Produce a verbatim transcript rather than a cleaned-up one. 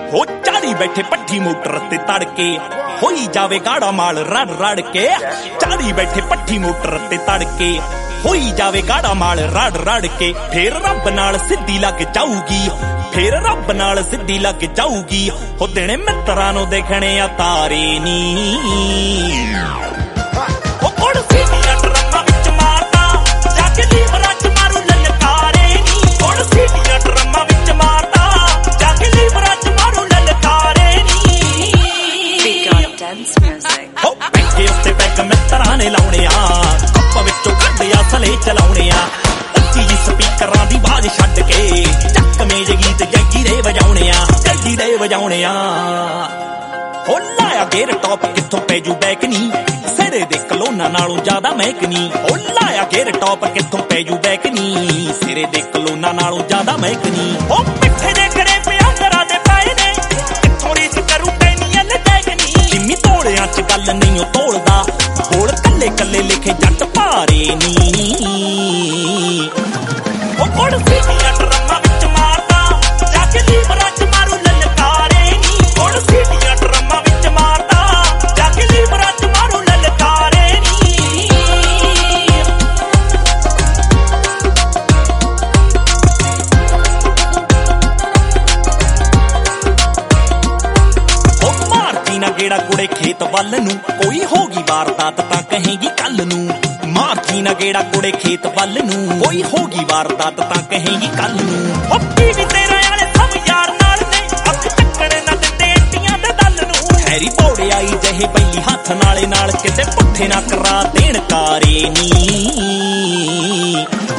हो चारी बैठे पट्ठी मोटर ते तड़के होई जावे गाड़ा माल रड़ रड़ के चारी बैठे पट्ठी मोटर ते तड़के होई जावे गाड़ा माल रड़ रड़ के फिर रब नाल सिद्धी लग जाऊगी फिर रब नाल सिद्धी लग जाऊगी हो देने मित्रां नूं देखणे आ तारे नी ओ कोड़ सीटियां ड्रमां विच मारदा जाके लीवरां च मारू ललकारे नी कोड़ सीटियां ड्रमां विच मारदा जाके लीवरां च मारू ललकारे नी Dance music हो पैके उत्ते पैक मित्रां ने लाउणे आ कप विचों कढिया सले चलाउणे आ ਉੱਚੀ ਜੀ ਸਪੀਕਰਾਂ ਦੀ ਆਵਾਜ਼ ਛੱਡ ਕੇ ਚੱਕਵੇਂ ਜੇ ਗੀਤ ਜੱਗੀ ਦੇ ਵਜਾਉਣੇ ਆ ਜੱਗੀ ਦੇ ਵਜਾਉਣੇ ਆ ਹੋ ਲਾਇਆ ਗੇਰ ਟੌਪ ਕਿੱਥੋਂ ਪੈ ਜੂ ਬੈਕ ਨੀ ਸਿਰੇ ਦੇ ਕਲੋਨਾ ਨਾਲੋਂ ਜ਼ਿਆਦਾ ਮਹਿਕ ਨੀ ਹੋ ਲਾਇਆ ਗੇਰ ਟੌਪ ਕਿੱਥੋਂ ਪੈ ਜੂ ਬੈਕ ਨੀ ਸਿਰੇ ਦੇ ਕਲੋਨਾ ਨਾਲੋਂ ਜ਼ਿਆਦਾ ਮਹਿਕ ਨੀ ਹੋ ਪਿੱਠੇ ਦੇ ਕਰੇ ਪਿਆਂਦਰਾਂ ਦੇ ਪਾਏ ਨੇ ਕਿੱਥੋਂ ਰੀਸ ਕਰੂ ਟੈਨੀਆਂ ਲਟੈਕ ਨੀ ਜਿੰਮੀ ਤੋੜਿਆਂ ਚ ਗੱਲ ਨਹੀਂ ਉਹ ਤੋੜਦਾ ਬੋਲ ਕੱਲੇ ਕੱਲੇ ਲਿਖੇ ਜੱਟ ਭਾਰੇ ਨੀ ਉਹ ਕੋੜ ਸੀਟੀਆਂ ਡਰਮਾਂ ਵਿੱਚ ਮਾਰਦਾ ਜਾਕੇ ਲੀਵਰਾਂ ਚ ਮਾਰੂ ਲਲਕਾਰੇ ਨੀ ਕੋੜ ਸੀਟੀਆਂ ਡਰਮਾਂ ਵਿੱਚ ਮਾਰਦਾ ਜਾਕੇ ਲੀਵਰਾਂ ਚ ਮਾਰੂ ਲਲਕਾਰੇ ਨੀ ਉਹ ਮਾਰਦੀ ਨਾ ਗੇੜਾ ਕੁੜੇ ਖੇਤ ਵੱਲ ਨੂੰ ਕੋਈ ਹੋਗੀ ਵਾਰਦਾਤ ਤਾਂ ਕਹੇਗੀ ਕੱਲ ਨੂੰ ਮਾਰਦੀ ਨਾ ਗੇੜਾ ਕੁੜੇ ਖੇਤ ਵੱਲ ਨੂੰ ਕੋਈ ਹੋਗੀ ਵਾਰਦਾਤ ਤਾਂ ਕਹੇਗੀ ਕੱਲ ਨੂੰ ਹੱਪੀ ਵੀ ਤੇਰਾ ਵਾਲੇ ਸਭ ਯਾਰ ਨਾਲ ਨੇ ਅੱਖ ਚੱਕਣੇ ਨਾ ਦਿੰਦੇ ਏਟੀਆਂ ਦੇ ਦਲ ਨੂੰ ਹੈਰੀ ਪੌੜੇ ਆਈ ਜਿਹੇ ਬੈਲੀ ਹੱਥ ਨਾਲੇ ਨਾਲ ਕਿਤੇ ਪੁੱਠੇ ਨਾ ਕਰਾ ਦੇਣ ਕਾਰੇ ਨੀ